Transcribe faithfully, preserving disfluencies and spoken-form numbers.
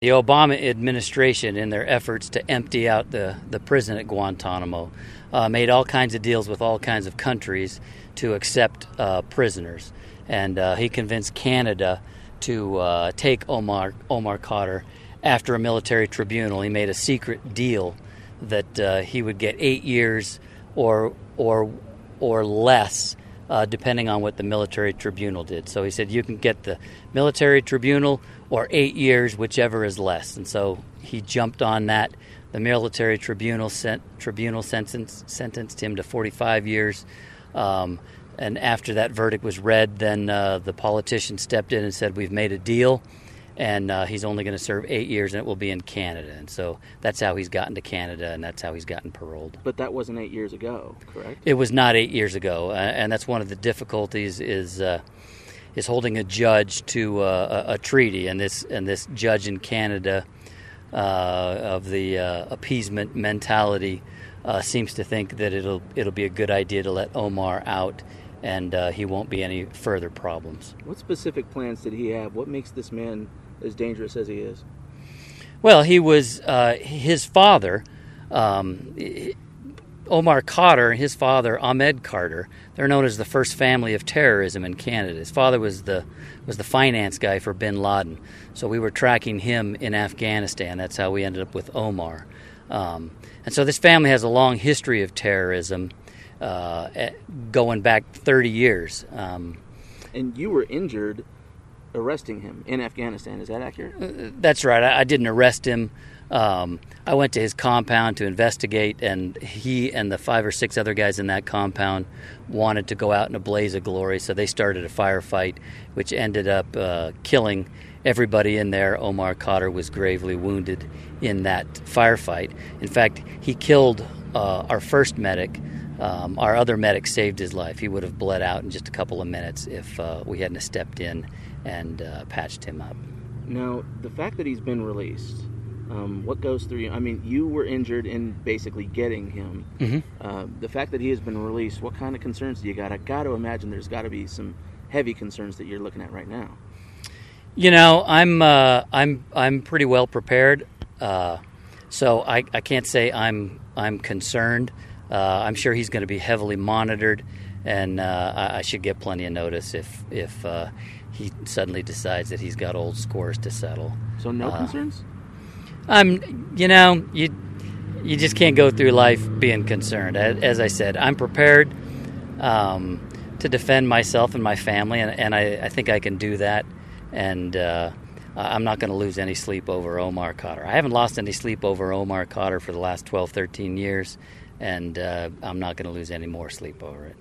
The Obama administration, in their efforts to empty out the, the prison at Guantanamo, uh, made all kinds of deals with all kinds of countries to accept uh, prisoners. And uh, he convinced Canada to uh, take Omar, Omar Khadr after a military tribunal. He made a secret deal that uh, he would get eight years or or or less, uh, depending on what the military tribunal did. So he said, you can get the military tribunal or eight years, whichever is less. And so he jumped on that. The military tribunal sent, tribunal sentence, sentenced him to forty-five years. Um, and after that verdict was read, then uh, the politician stepped in and said, we've made a deal, and uh, he's only going to serve eight years, and it will be in Canada. And so that's how he's gotten to Canada, and that's how he's gotten paroled. But that wasn't eight years ago, correct? It was not eight years ago, uh, and that's one of the difficulties is uh, is holding a judge to uh, a, a treaty. And this and this judge in Canada uh, of the uh, appeasement mentality uh, seems to think that it'll it'll be a good idea to let Omar out, and uh, he won't be any further problems. What specific plans did he have? What makes this man as dangerous as he is? Well, he was uh, his father, um, Omar Khadr, and his father Ahmed Khadr. They're known as the first family of terrorism in Canada. His father was the was the finance guy for Bin Laden, so we were tracking him in Afghanistan. That's how we ended up with Omar. Um, and so this family has a long history of terrorism, uh, going back thirty years. Um, and you were injured arresting him in Afghanistan. Is that accurate? That's right. I, I didn't arrest him. Um, I went to his compound to investigate, and he and the five or six other guys in that compound wanted to go out in a blaze of glory, so they started a firefight, which ended up uh, killing everybody in there. Omar Khadr was gravely wounded in that firefight. In fact, he killed uh, our first medic. Um, our other medic saved his life. He would have bled out in just a couple of minutes if uh, we hadn't stepped in and uh, patched him up. Now, the fact that he's been released, um, what goes through you? I mean, you were injured in basically getting him. Mm-hmm. Uh, the fact that he has been released, what kind of concerns do you got? I got to imagine there's got to be some heavy concerns that you're looking at right now. You know, I'm uh, I'm I'm pretty well prepared, uh, so I, I can't say I'm I'm concerned. Uh, I'm sure he's going to be heavily monitored, and uh, I, I should get plenty of notice if if uh, he suddenly decides that he's got old scores to settle. So no uh, concerns? I'm, you know, you you just can't go through life being concerned. As, as I said, I'm prepared um, to defend myself and my family, and, and I, I think I can do that. And uh, I'm not going to lose any sleep over Omar Khadr. I haven't lost any sleep over Omar Khadr for the last twelve, thirteen years. And uh, I'm not going to lose any more sleep over it.